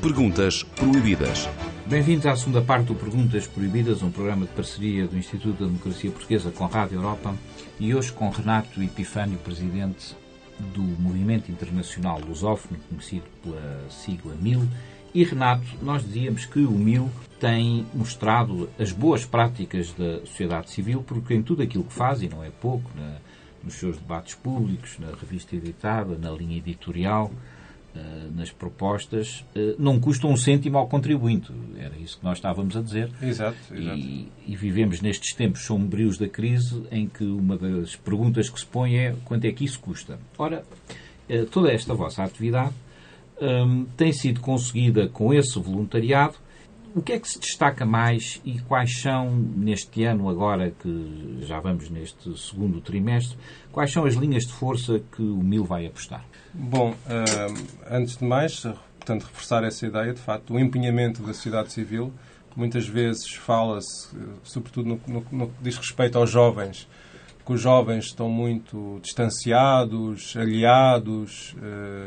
Perguntas Proibidas. Bem-vindos à segunda parte do Perguntas Proibidas, um programa de parceria do Instituto da Democracia Portuguesa com a Rádio Europa, e hoje com Renato Epifânio, presidente do Movimento Internacional Lusófono, conhecido pela sigla MIL. E, Renato, nós dizíamos que o MIL tem mostrado as boas práticas da sociedade civil, porque em tudo aquilo que faz, e não é pouco, nos seus debates públicos, na revista editada, na linha editorial, nas propostas, não custa um cêntimo ao contribuinte. Era isso que nós estávamos a dizer. Exato. E vivemos nestes tempos sombrios da crise em que uma das perguntas que se põe é quanto é que isso custa. Ora, toda esta vossa atividade tem sido conseguida com esse voluntariado. O que é que se destaca mais e quais são, neste ano agora, que já vamos neste segundo trimestre, quais são as linhas de força que o MIL vai apostar? Bom, antes de mais, portanto, reforçar essa ideia, de facto, o empenhamento da sociedade civil. Muitas vezes fala-se, sobretudo no que diz respeito aos jovens, que os jovens estão muito distanciados, aliados,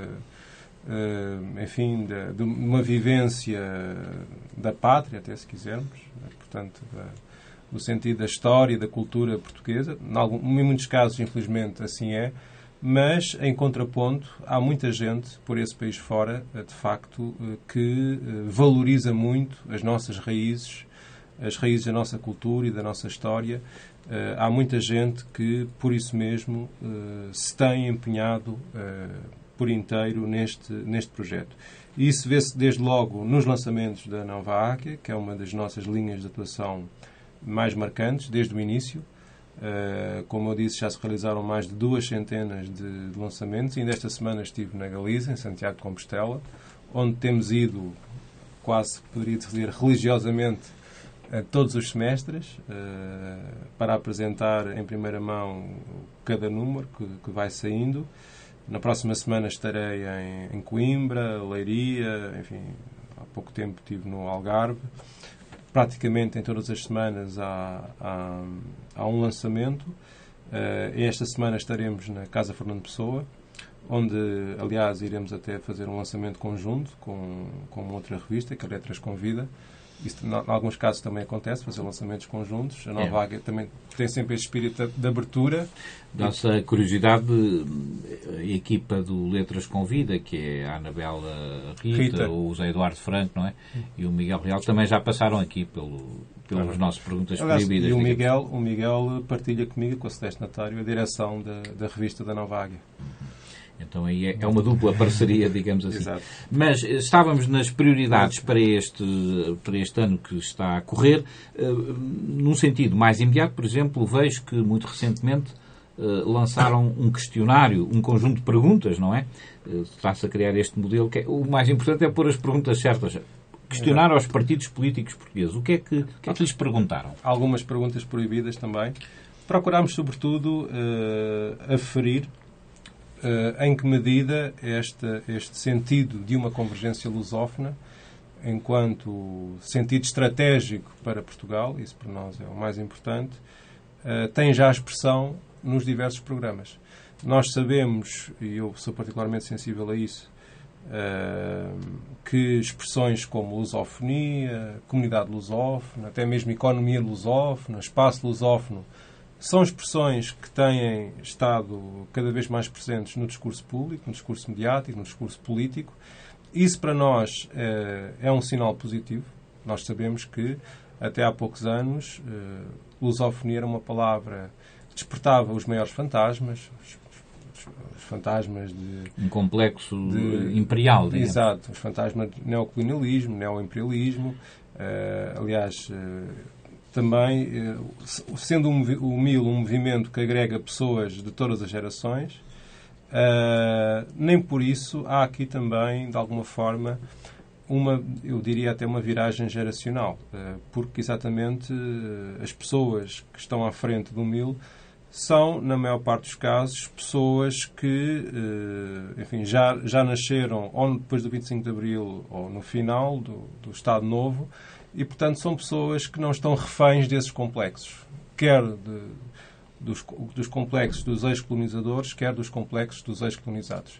enfim, de uma vivência da pátria, até se quisermos, portanto, no sentido da história e da cultura portuguesa. Em muitos casos, infelizmente, assim é, mas, em contraponto, há muita gente por esse país fora, de facto, que valoriza muito as nossas raízes, as raízes da nossa cultura e da nossa história. Há muita gente que, por isso mesmo, se tem empenhado por inteiro neste projeto. E isso vê-se desde logo nos lançamentos da Nova Águia, que é uma das nossas linhas de atuação mais marcantes, desde o início. Como eu disse, já se realizaram mais de 200 de lançamentos. E ainda esta semana estive na Galiza, em Santiago de Compostela, onde temos ido, quase poderia dizer, religiosamente, a todos os semestres, para apresentar em primeira mão cada número que vai saindo. Na próxima semana estarei em Coimbra, Leiria, enfim, há pouco tempo estive no Algarve. Praticamente em todas as semanas há um lançamento. Esta semana estaremos na Casa Fernando Pessoa, onde, aliás, iremos até fazer um lançamento conjunto com uma outra revista, que a Letras Convida. Isso, em alguns casos, também acontece, fazer lançamentos conjuntos. A Nova Águia também tem sempre este espírito de abertura. Nossa curiosidade, a equipa do Letras Convida, que é a Anabela Rita, o José Eduardo Franco, não é? E o Miguel Real, também já passaram aqui pelas nossas perguntas proibidas. E o Miguel partilha comigo, com a Celeste Natário, a direção da revista da Nova Águia. Então aí é uma dupla parceria, digamos assim. Exato. Mas estávamos nas prioridades para este ano que está a correr. Num sentido mais imediato, por exemplo, vejo que muito recentemente lançaram um questionário, um conjunto de perguntas, não é? Está-se a criar este modelo. O mais importante é pôr as perguntas certas. Questionar aos partidos políticos portugueses. O que é que lhes perguntaram? Algumas perguntas proibidas também. Procurámos, sobretudo, aferir em que medida este sentido de uma convergência lusófona, enquanto sentido estratégico para Portugal, isso para nós é o mais importante, tem já a expressão nos diversos programas. Nós sabemos, e eu sou particularmente sensível a isso, que expressões como lusofonia, comunidade lusófona, até mesmo economia lusófona, espaço lusófono, são expressões que têm estado cada vez mais presentes no discurso público, no discurso mediático, no discurso político. Isso, para nós, é um sinal positivo. Nós sabemos que, até há poucos anos, lusofonia era uma palavra que despertava os maiores fantasmas, os fantasmas de... Um complexo imperial, digamos. Exato, os fantasmas de neocolonialismo, neoimperialismo. Aliás... Também, sendo o MIL um movimento que agrega pessoas de todas as gerações, nem por isso há aqui também, de alguma forma, eu diria até uma viragem geracional, porque exatamente as pessoas que estão à frente do MIL são, na maior parte dos casos, pessoas que, enfim, já nasceram ou depois do 25 de Abril ou no final do Estado Novo. E, portanto, são pessoas que não estão reféns desses complexos, quer dos complexos dos ex-colonizadores, quer dos complexos dos ex-colonizados.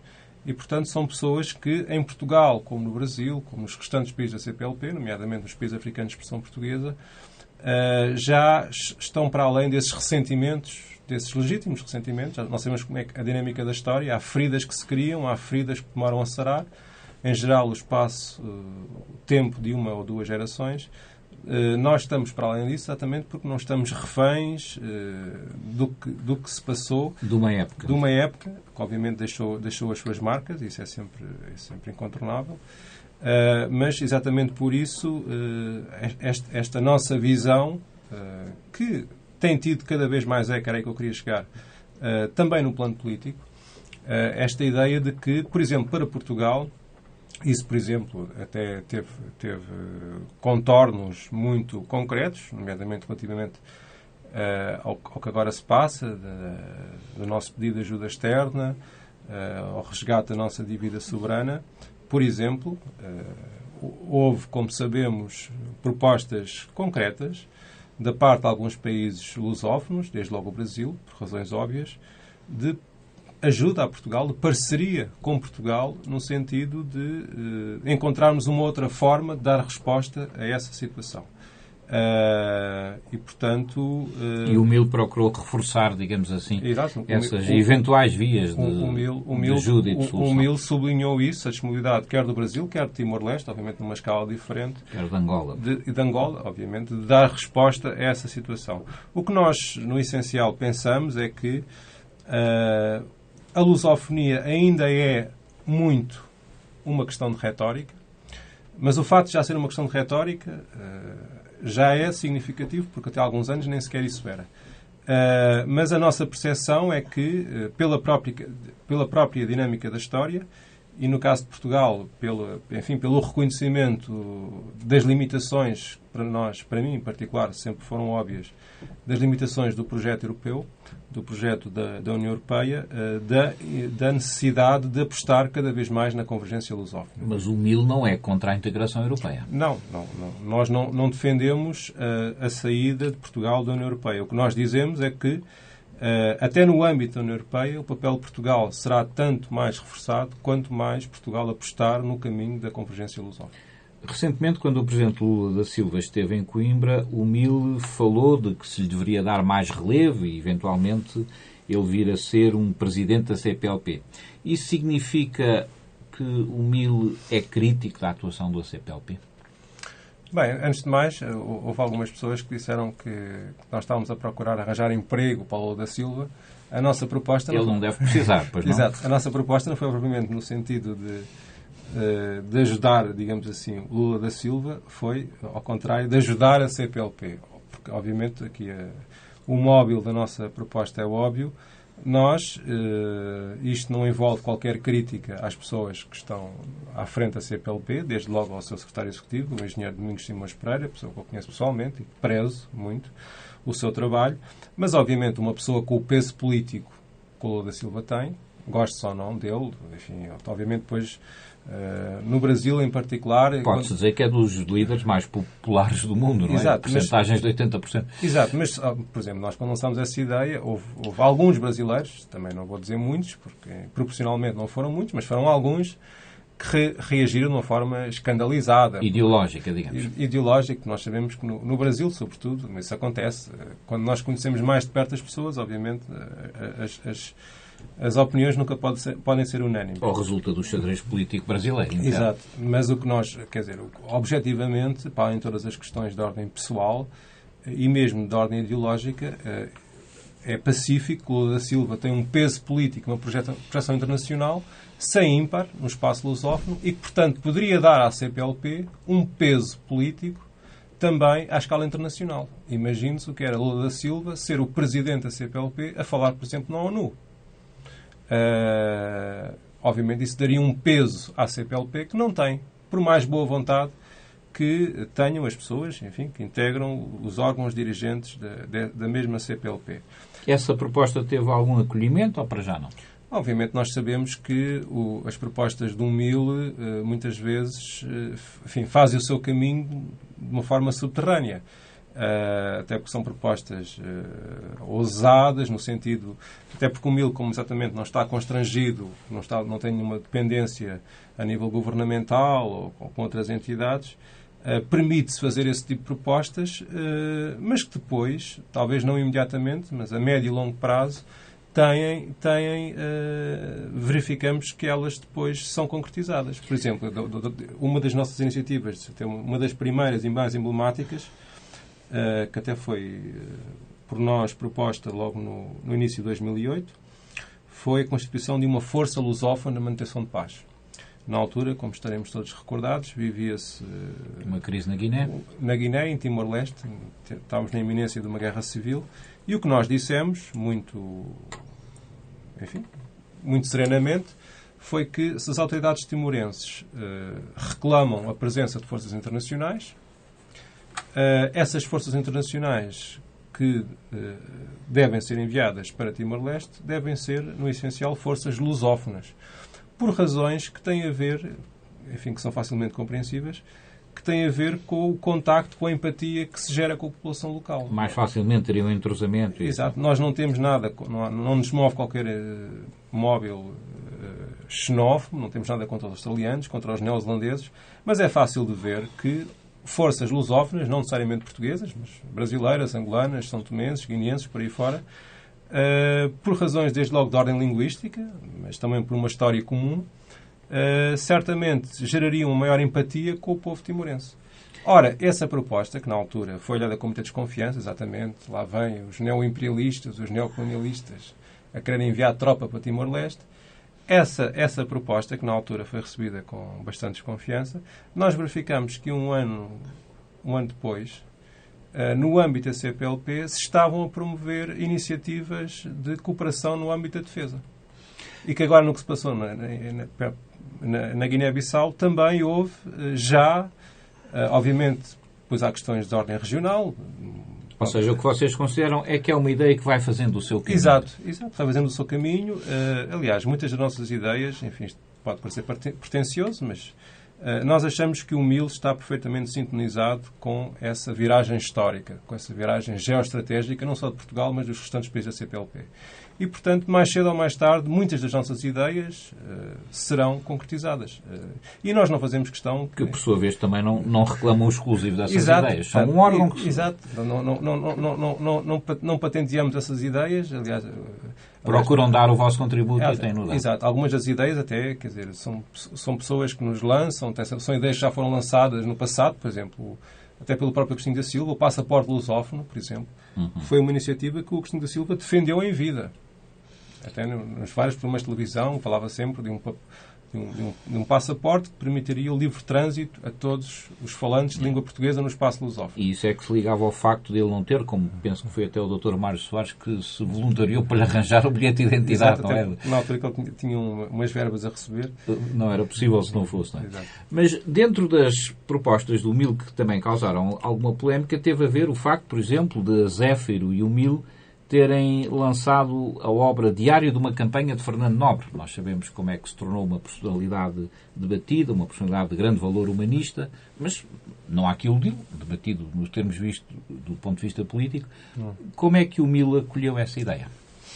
e, portanto, são pessoas que, em Portugal, como no Brasil, como nos restantes países da CPLP, nomeadamente nos países africanos de expressão portuguesa, já estão para além desses ressentimentos, desses legítimos ressentimentos. Nós sabemos como é a dinâmica da história. Há feridas que se criam, há feridas que demoram a sarar. Em geral, o espaço, o tempo de uma ou duas gerações. Nós estamos para além disso exatamente porque não estamos reféns do que se passou. De uma época. De uma época, que obviamente deixou as suas marcas, isso é sempre incontornável. Mas, exatamente por isso, esta nossa visão, que tem tido cada vez mais era aí que eu queria chegar, também no plano político, esta ideia de que, por exemplo, para Portugal, isso, por exemplo, até teve contornos muito concretos, nomeadamente relativamente ao que agora se passa, do nosso pedido de ajuda externa, ao resgate da nossa dívida soberana. Por exemplo, houve, como sabemos, propostas concretas da parte de alguns países lusófonos, desde logo o Brasil, por razões óbvias, de ajuda a Portugal, de parceria com Portugal, no sentido de encontrarmos uma outra forma de dar resposta a essa situação. E, portanto... E o MIL procurou reforçar, digamos assim, exato, essas eventuais vias de ajuda e de solução. O MIL sublinhou isso, a disponibilidade quer do Brasil, quer de Timor-Leste, obviamente numa escala diferente. Quer de Angola. De Angola, obviamente, de dar resposta a essa situação. O que nós, no essencial, pensamos é que a lusofonia ainda é muito uma questão de retórica, mas o facto de já ser uma questão de retórica já é significativo, porque até há alguns anos nem sequer isso era. Mas a nossa percepção é que, pela própria dinâmica da história, e no caso de Portugal, pelo reconhecimento das limitações, para mim em particular, sempre foram óbvias, das limitações do projeto europeu, do projeto da União Europeia, da necessidade de apostar cada vez mais na convergência lusófona. Mas o MIL não é contra a integração europeia. Não. Nós não defendemos a saída de Portugal da União Europeia. O que nós dizemos é que, até no âmbito da União Europeia, o papel de Portugal será tanto mais reforçado quanto mais Portugal apostar no caminho da convergência lusófona. Recentemente, quando o Presidente Lula da Silva esteve em Coimbra, o MIL falou de que se lhe deveria dar mais relevo e, eventualmente, ele vir a ser um Presidente da CPLP. Isso significa que o MIL é crítico da atuação da CPLP? Bem, antes de mais, houve algumas pessoas que disseram que nós estávamos a procurar arranjar emprego para o Lula da Silva. A nossa proposta... Ele não deve precisar, pois não? Exato. A nossa proposta não foi propriamente no sentido de ajudar, digamos assim, o Lula da Silva, foi, ao contrário, de ajudar a CPLP. Porque, obviamente, aqui o móvel da nossa proposta é óbvio. Nós, isto não envolve qualquer crítica às pessoas que estão à frente da CPLP, desde logo ao seu secretário executivo, o engenheiro Domingos Simões Pereira, pessoa que eu conheço pessoalmente e prezo muito o seu trabalho, mas, obviamente, uma pessoa com o peso político que o Lula da Silva tem, goste ou não dele, enfim, obviamente, depois... no Brasil, em particular... Pode-se dizer que é dos líderes mais populares do mundo, não é? Exato, percentagens de 80%. Exato, mas, por exemplo, nós quando lançámos essa ideia, houve alguns brasileiros, também não vou dizer muitos, porque proporcionalmente não foram muitos, mas foram alguns que reagiram de uma forma escandalizada. Ideológica, digamos. Ideológica, nós sabemos que no Brasil, sobretudo, mas isso acontece. Quando nós conhecemos mais de perto as pessoas, obviamente, as opiniões nunca podem ser unânimes. Ou resulta do xadrez político brasileiro. Então. Exato. Mas o que nós, objetivamente, para além de todas as questões de ordem pessoal e mesmo de ordem ideológica, é pacífico que o Lula da Silva tem um peso político, uma projeção internacional sem ímpar no espaço lusófono e que, portanto, poderia dar à CPLP um peso político também à escala internacional. Imagine-se o que era Lula da Silva ser o presidente da CPLP a falar, por exemplo, na ONU. Obviamente isso daria um peso à CPLP que não tem, por mais boa vontade que tenham as pessoas, enfim, que integram os órgãos dirigentes da mesma CPLP. Essa proposta teve algum acolhimento ou para já não? Obviamente nós sabemos que as propostas do MIL muitas vezes, enfim, fazem o seu caminho de uma forma subterrânea. até porque são propostas ousadas, no sentido... Até porque o MIL, como exatamente não está constrangido, não tem nenhuma dependência a nível governamental ou com outras entidades, permite-se fazer esse tipo de propostas, mas que depois, talvez não imediatamente, mas a médio e longo prazo, verificamos que elas depois são concretizadas. Por exemplo, uma das nossas iniciativas, uma das primeiras e mais emblemáticas, que até foi por nós proposta logo no início de 2008, foi a constituição de uma força lusófona na manutenção de paz. Na altura, como estaremos todos recordados, vivia-se... uma crise na Guiné. Na Guiné, em Timor-Leste. Estávamos na iminência de uma guerra civil. E o que nós dissemos, muito serenamente, foi que se as autoridades timorenses reclamam a presença de forças internacionais, essas forças internacionais que devem ser enviadas para Timor-Leste devem ser, no essencial, forças lusófonas, por razões que têm a ver, que são facilmente compreensíveis, que têm a ver com o contacto, com a empatia que se gera com a população local. Mais facilmente teria um entrosamento. Exato. Nós não temos nada, não nos move qualquer móvel xenófobo, não temos nada contra os australianos, contra os neozelandeses, mas é fácil de ver que forças lusófonas, não necessariamente portuguesas, mas brasileiras, angolanas, são tomenses, guineenses, por aí fora, por razões desde logo de ordem linguística, mas também por uma história comum, certamente gerariam uma maior empatia com o povo timorense. Ora, essa proposta, que na altura foi olhada com muita desconfiança, exatamente, lá vêm os neoimperialistas, os neocolonialistas, a quererem enviar tropa para Timor-Leste, essa proposta, que na altura foi recebida com bastante desconfiança, nós verificamos que um ano depois, no âmbito da CPLP, se estavam a promover iniciativas de cooperação no âmbito da defesa. E que agora, no que se passou na Guiné-Bissau, também houve já, obviamente, pois há questões de ordem regional. Ou seja, o que vocês consideram é que é uma ideia que vai fazendo o seu caminho. Exato, vai fazendo o seu caminho. Aliás, muitas das nossas ideias, enfim, isto pode parecer pretencioso, mas nós achamos que o MIL está perfeitamente sintonizado com essa viragem histórica, com essa viragem geoestratégica, não só de Portugal, mas dos restantes países da CPLP. E, portanto, mais cedo ou mais tarde, muitas das nossas ideias serão concretizadas. E nós não fazemos questão... Que, por sua vez, também não reclamam o exclusivo dessas Exato, ideias. São um órgão que... Exato. Não patenteamos essas ideias. Aliás, procuram dar o vosso contributo e têm-no dado. Exato. Algumas das ideias até, quer dizer, são pessoas que nos lançam, são ideias que já foram lançadas no passado, por exemplo... Até pelo próprio Agostinho da Silva, o passaporte lusófono, por exemplo, foi uma iniciativa que o Agostinho da Silva defendeu em vida. Até nos vários programas de televisão falava sempre de um passaporte que permitiria o livre trânsito a todos os falantes de língua portuguesa no espaço lusófono. E isso é que se ligava ao facto de ele não ter, como penso que foi até o Dr. Mário Soares que se voluntariou para lhe arranjar o bilhete de identidade. Exato, não é? Na altura que ele tinha umas verbas a receber. Não era possível se não fosse. Não é? Exato. Mas dentro das propostas do MIL que também causaram alguma polémica, teve a ver o facto, por exemplo, de Zéfiro e o MIL terem lançado a obra Diário de uma Campanha de Fernando Nobre. Nós sabemos como é que se tornou uma personalidade debatida, uma personalidade de grande valor humanista, mas não há que iludir, debatido nos termos vistos do ponto de vista político. Como é que o MIL acolheu essa ideia?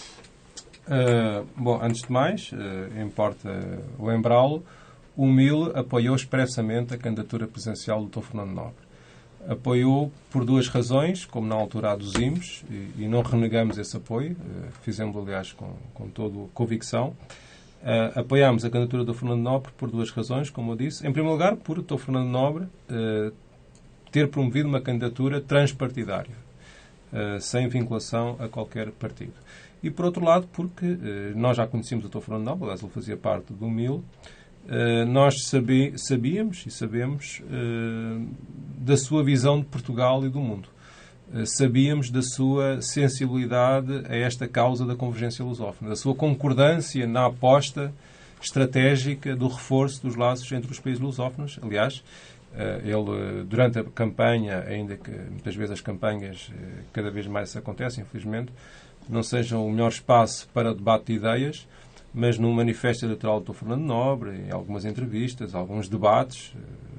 Bom, antes de mais, importa lembrá-lo, o MIL apoiou expressamente a candidatura presidencial do Dr. Fernando Nobre. Apoiou por duas razões, como na altura aduzimos, e não renegamos esse apoio, fizemos, aliás, com toda convicção. Apoiámos a candidatura do Fernando Nobre por duas razões, como eu disse. Em primeiro lugar, por o Dr. Fernando Nobre ter promovido uma candidatura transpartidária, sem vinculação a qualquer partido. E, por outro lado, porque nós já conhecíamos o Dr. Fernando Nobre, aliás, ele fazia parte do MIL. Nós sabíamos e sabemos da sua visão de Portugal e do mundo. Sabíamos da sua sensibilidade a esta causa da convergência lusófona, da sua concordância na aposta estratégica do reforço dos laços entre os países lusófonos. Aliás, ele, durante a campanha, ainda que muitas vezes as campanhas cada vez mais acontecem, infelizmente, não sejam o melhor espaço para debate de ideias, mas no manifesto eleitoral do Dr. Fernando Nobre, em algumas entrevistas, alguns debates,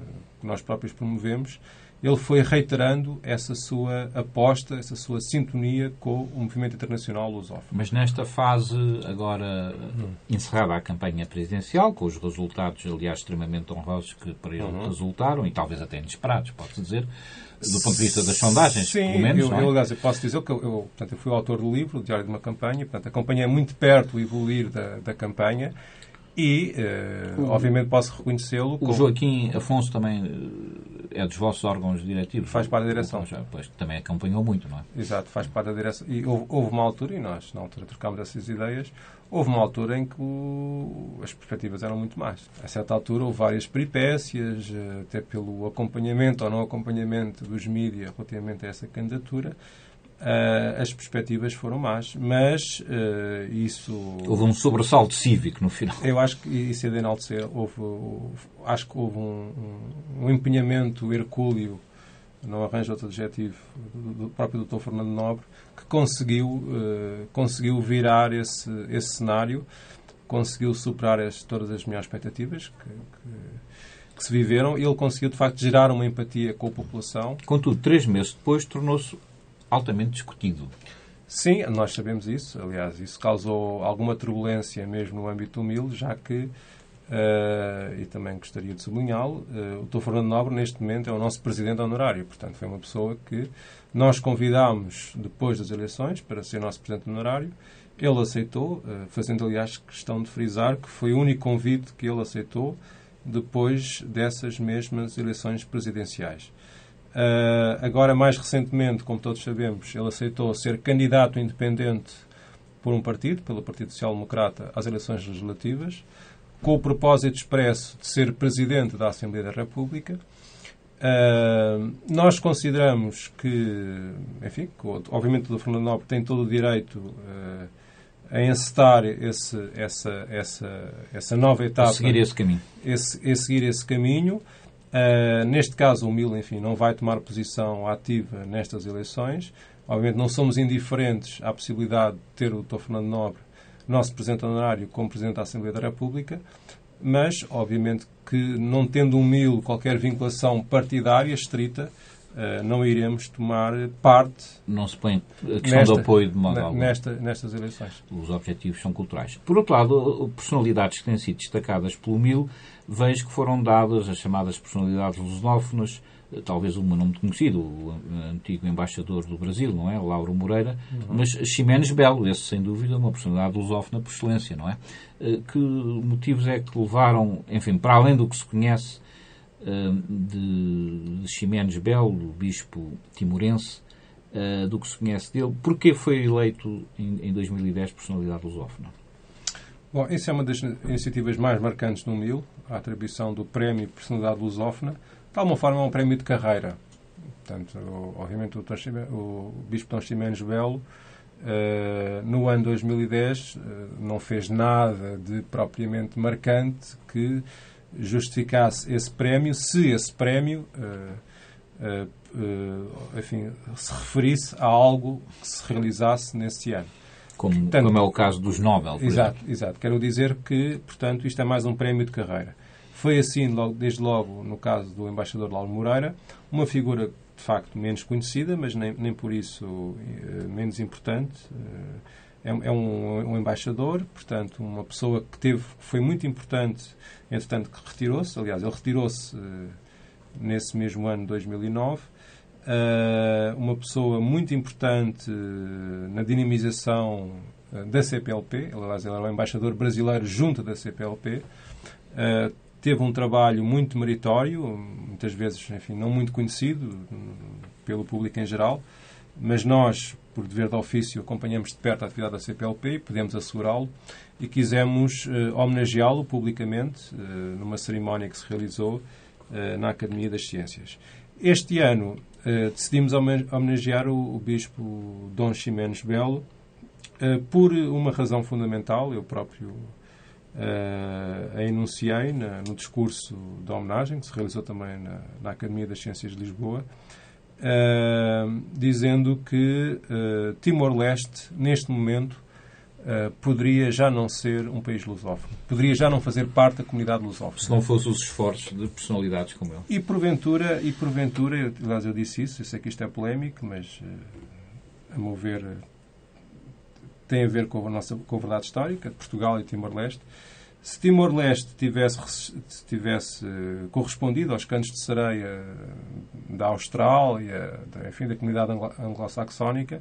que nós próprios promovemos, ele foi reiterando essa sua aposta, essa sua sintonia com o movimento internacional lusófono. Mas nesta fase, agora encerrada a campanha presidencial, com os resultados, aliás, extremamente honrosos que para ele resultaram, e talvez até inesperados, pode-se dizer, do ponto de vista das sondagens, sim, pelo menos, não é? Aliás, eu posso dizer que eu fui o autor do livro, o Diário de uma Campanha, portanto, acompanhei muito de perto o evoluir da campanha e, obviamente, posso reconhecê-lo. O Joaquim Afonso também é dos vossos órgãos diretivos. Faz parte da direção. Pois, também acompanhou muito, não é? Exato, faz parte da direção. E houve uma altura, e nós, na altura, trocámos essas ideias, houve uma altura em que as perspectivas eram muito más. A certa altura houve várias peripécias, até pelo acompanhamento ou não acompanhamento dos mídias relativamente a essa candidatura. As perspectivas foram más, mas isso... Houve um sobressalto cívico no final. Eu acho que isso é de enaltecer. Acho que houve um empenhamento hercúleo, não arranjo outro adjetivo, do próprio Dr. Fernando Nobre, que conseguiu virar esse cenário, conseguiu superar todas as minhas expectativas que se viveram, e ele conseguiu, de facto, gerar uma empatia com a população. Contudo, 3 meses depois, tornou-se altamente discutido. Sim, nós sabemos isso. Aliás, isso causou alguma turbulência mesmo no âmbito do MIL, já que, e também gostaria de sublinhá-lo, o Dr. Fernando Nobre, neste momento, é o nosso presidente honorário. Portanto, foi uma pessoa que nós convidámos depois das eleições para ser nosso presidente honorário. Ele aceitou, fazendo, aliás, questão de frisar que foi o único convite que ele aceitou depois dessas mesmas eleições presidenciais. Agora, mais recentemente, como todos sabemos, ele aceitou ser candidato independente por um partido, pelo Partido Social Democrata, às eleições legislativas, com o propósito expresso de ser Presidente da Assembleia da República. Nós consideramos que, enfim, obviamente o Dr. Fernando Nobre tem todo o direito a encetar essa nova etapa. A seguir esse caminho. Seguir esse caminho. Neste caso, o MIL, enfim, não vai tomar posição ativa nestas eleições. Obviamente, não somos indiferentes à possibilidade de ter o Dr. Fernando Nobre, nosso Presidente honorário, como Presidente da Assembleia da República, mas, obviamente, que não tendo o MIL qualquer vinculação partidária estrita, não iremos tomar parte... Não se põe a questão do apoio de modo algum. Nestas eleições. Os objetivos são culturais. Por outro lado, personalidades que têm sido destacadas pelo MIL, vejo que foram dadas as chamadas personalidades lusófonas, talvez uma não muito conhecida, o antigo embaixador do Brasil, não é? Lauro Moreira, mas Ximenes Belo, esse sem dúvida uma personalidade lusófona por excelência, não é? Que motivos é que levaram, enfim, para além do que se conhece de Ximenes Belo, o bispo timorense, do que se conhece dele, porquê foi eleito em 2010 personalidade lusófona? Bom, essa é uma das iniciativas mais marcantes no MIL, a atribuição do Prémio Personalidade Lusófona. De alguma forma, é um prémio de carreira. Portanto, obviamente, o Bispo D. Ximenes Belo, no ano 2010, não fez nada de propriamente marcante que justificasse esse prémio, se esse prémio enfim, se referisse a algo que se realizasse nesse ano. Como é o caso dos Nobel. Exato. Quero dizer que, portanto, isto é mais um prémio de carreira. Foi assim, desde logo, no caso do embaixador Lauro Moreira, uma figura, de facto, menos conhecida, mas nem por isso menos importante. É um embaixador, portanto, uma pessoa que foi muito importante, entretanto, que retirou-se. Aliás, ele retirou-se nesse mesmo ano, 2009. Uma pessoa muito importante na dinamização da CPLP. Aliás, ele era o embaixador brasileiro junto da CPLP. Teve um trabalho muito meritório, muitas vezes, enfim, não muito conhecido pelo público em geral, mas nós, por dever de ofício, acompanhamos de perto a atividade da CPLP e podemos assegurá-lo, e quisemos homenageá-lo publicamente numa cerimónia que se realizou na Academia das Ciências. Este ano decidimos homenagear o Bispo D. Ximenes Belo por uma razão fundamental. Eu próprio a enunciei no discurso de homenagem, que se realizou também na Academia das Ciências de Lisboa, dizendo que Timor-Leste, neste momento, poderia já não ser um país lusófono. Poderia já não fazer parte da comunidade lusófona. Se não fossem os esforços de personalidades como ele. E porventura, aliás, eu disse isso, eu sei que isto é polémico, mas, a meu ver, tem a ver com a verdade histórica de Portugal e Timor-Leste. Se Timor-Leste tivesse correspondido aos cantos de sereia da Austrália, enfim, da comunidade anglo-saxónica,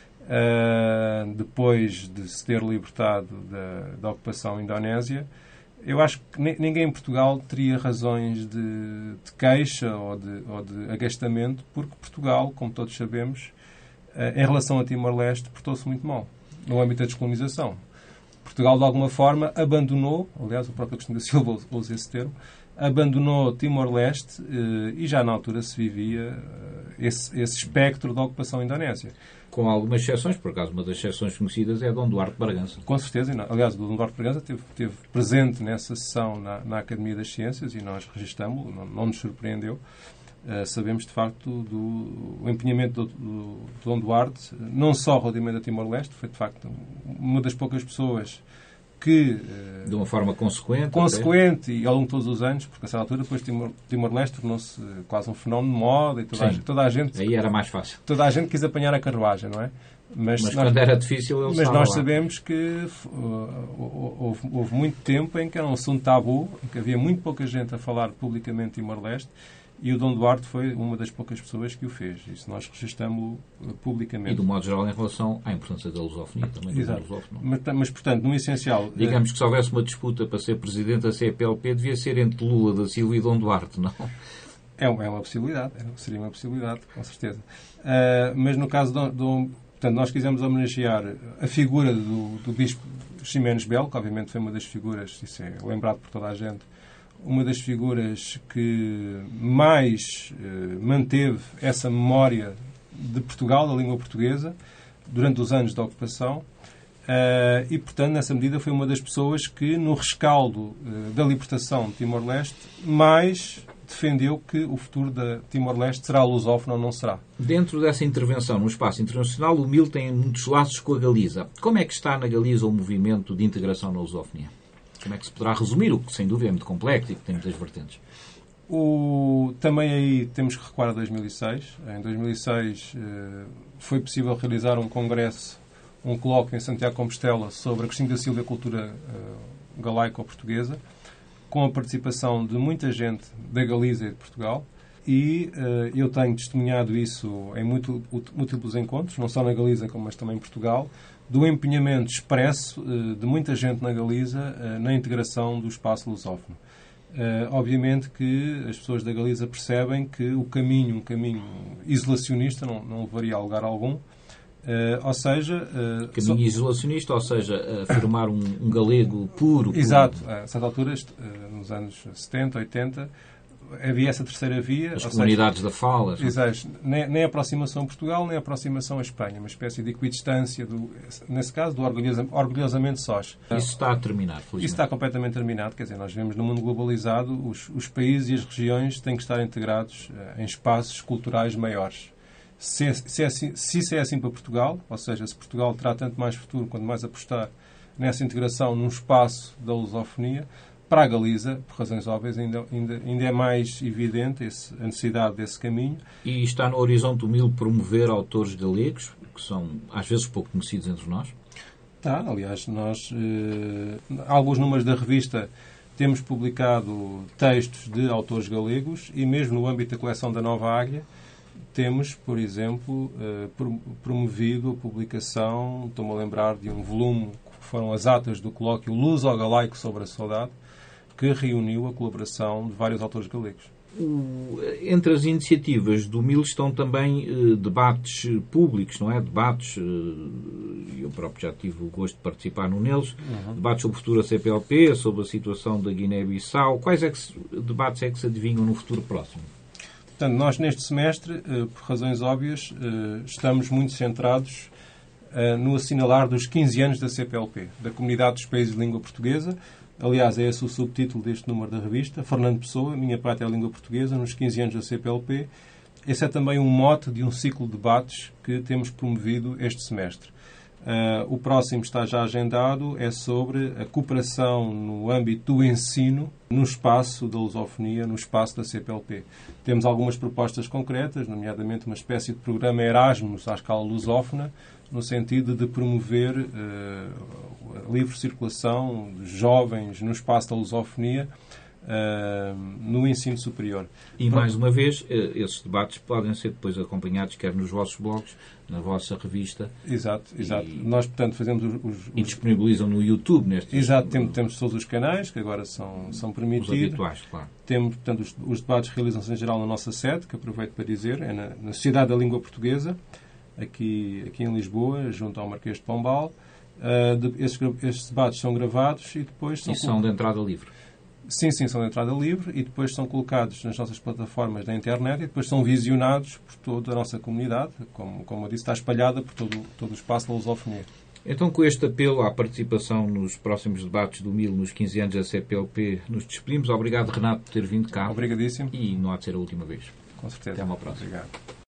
depois de se ter libertado da ocupação indonésia, eu acho que ninguém em Portugal teria razões de queixa ou de agastamento, porque Portugal, como todos sabemos, em relação a Timor-Leste, portou-se muito mal no âmbito da descolonização. Portugal, de alguma forma, abandonou, aliás, o próprio Agostinho da Silva usa esse termo, abandonou Timor-Leste e já na altura se vivia esse espectro da ocupação indonésia. Com algumas exceções, por acaso, uma das exceções conhecidas é Dom Duarte Bragança. Com certeza. Aliás, o Dom Duarte Bragança esteve presente nessa sessão na Academia das Ciências e nós registramos, não nos surpreendeu. Sabemos, de facto, do empenhamento do Dom Duarte, não só relativamente a Timor-Leste, foi, de facto, uma das poucas pessoas que... de uma forma consequente. Consequente, e ao longo de todos os anos, porque a essa altura, depois Timor-Leste tornou-se quase um fenómeno de moda e toda a gente... Aí era mais fácil. Toda a gente quis apanhar a carruagem, não é? Mas quando era difícil, ele Mas nós lá. sabemos que houve muito tempo em que era um assunto tabu, em que havia muito pouca gente a falar publicamente de Timor-Leste, e o Dom Duarte foi uma das poucas pessoas que o fez. Isso nós registramos publicamente. E, do modo geral, em relação à importância da lusofonia, também. Exato. Mas, portanto, no essencial... Digamos que se houvesse uma disputa para ser presidente da CPLP, devia ser entre Lula da Silva e Dom Duarte, não? É uma possibilidade. Seria uma possibilidade, com certeza. Mas, no caso portanto, nós quisemos homenagear a figura do Bispo Ximenes Belo, que obviamente foi uma das figuras, isso é lembrado por toda a gente, uma das figuras que mais manteve essa memória de Portugal, da língua portuguesa, durante os anos da ocupação. E, portanto, nessa medida foi uma das pessoas que, no rescaldo da libertação de Timor-Leste, mais defendeu que o futuro da Timor-Leste será lusófono ou não será. Dentro dessa intervenção no espaço internacional, o MIL tem muitos laços com a Galiza. Como é que está na Galiza o movimento de integração na lusofonia? Como é que se poderá resumir? O que, sem dúvida, é muito complexo e que tem muitas vertentes. Também aí temos que recuar a 2006. Em 2006 foi possível realizar um congresso, um colóquio em Santiago de Compostela sobre Agostinho da Silva e a cultura galaico-portuguesa, com a participação de muita gente da Galiza e de Portugal. E eu tenho testemunhado isso em múltiplos encontros, não só na Galiza, mas também em Portugal, do empenhamento expresso de muita gente na Galiza na integração do espaço lusófono. Obviamente que as pessoas da Galiza percebem que um caminho isolacionista não levaria a lugar algum. Ou seja... caminho isolacionista, ou seja, afirmar um galego puro. Exato. A certa altura, nos anos 70, 80, havia essa terceira via. As comunidades da fala. Exato. Nem a aproximação a Portugal, nem a aproximação a Espanha. Uma espécie de equidistância, nesse caso, do orgulhosamente sós. Isso está a terminar, felizmente. Isso está completamente terminado. Quer dizer, nós vemos no mundo globalizado, os países e as regiões têm que estar integrados em espaços culturais maiores. Se isso é assim para Portugal, ou seja, se Portugal terá tanto mais futuro quanto mais apostar nessa integração num espaço da lusofonia, para a Galiza, por razões óbvias, ainda é mais evidente a necessidade desse caminho. E está no horizonte do MIL promover autores galegos, que são às vezes pouco conhecidos entre nós? Está, aliás, nós, alguns números da revista, temos publicado textos de autores galegos e mesmo no âmbito da coleção da Nova Águia, temos, por exemplo, promovido a publicação, estou-me a lembrar de um volume que foram as atas do colóquio Luso-Galaico sobre a Saudade, que reuniu a colaboração de vários autores galegos. Entre as iniciativas do MIL estão também debates públicos, não é? Debates, eu próprio já tive o gosto de participar num deles, debates sobre o futuro da CPLP, sobre a situação da Guiné-Bissau. Quais debates é que se adivinham no futuro próximo? Portanto, nós neste semestre, por razões óbvias, estamos muito centrados no assinalar dos 15 anos da CPLP, da Comunidade dos Países de Língua Portuguesa. Aliás, é esse o subtítulo deste número da revista, Fernando Pessoa, Minha Pátria é a Língua Portuguesa, nos 15 anos da CPLP. Esse é também um mote de um ciclo de debates que temos promovido este semestre. O próximo está já agendado, é sobre a cooperação no âmbito do ensino no espaço da lusofonia, no espaço da CPLP. Temos algumas propostas concretas, nomeadamente uma espécie de programa Erasmus à escala lusófona, no sentido de promover a livre circulação de jovens no espaço da lusofonia no ensino superior. E, mais uma vez, esses debates podem ser depois acompanhados, quer nos vossos blogs, na vossa revista. Exato. Nós, portanto, fazemos E disponibilizam no YouTube nestes... Exato, temos todos os canais, que agora são permitidos. Os habituais, claro. Temos, portanto, os debates realizam-se em geral na nossa sede, que aproveito para dizer, é na Sociedade da Língua Portuguesa, aqui em Lisboa, junto ao Marquês de Pombal. Estes debates são gravados e depois são de entrada livre. Sim, são de entrada livre e depois são colocados nas nossas plataformas da internet e depois são visionados por toda a nossa comunidade, como eu disse, está espalhada por todo o espaço da lusofonia. Então, com este apelo à participação nos próximos debates do MIL nos 15 anos da CPLP, nos despedimos. Obrigado, Renato, por ter vindo cá. Obrigadíssimo. E não há de ser a última vez. Com certeza. Até uma próxima. Obrigado.